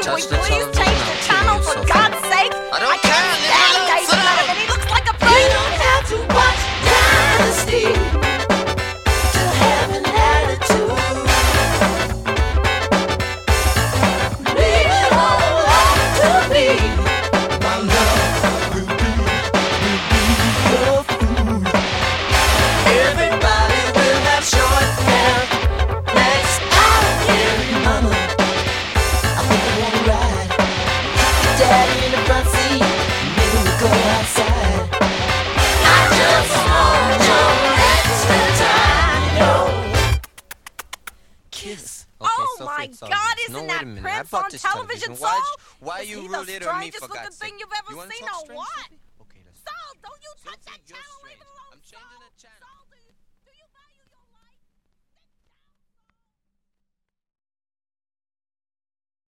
touch we the please television, change I'll the kill channel you, for Sophie. God's sake? I don't care, can't leave stand me alone, David sit down. Letterman. He looks like a freak. You don't have to watch Dynasty to have an attitude. Leave it all up to me. My love will be your food. Everybody will have short hair. Next, I'll carry mama. I think I wanna ride. Daddy in the front seat. Maybe we'll go outside. I just want your extra time, yo. Kiss. Okay, Oh Sophie, my it's all God, good. isn't No, wait that a minute. Prince I bought on this television, Why, Saul? why Is you he rule the it on me, strangest for looking God's thing sake? you've ever You wanna seen talk or strange, what? Sophie? Okay, let's Saul, don't you touch Sophie, that you're channel. Leave strange. it alone, I'm changing Saul. the channel. Saul, do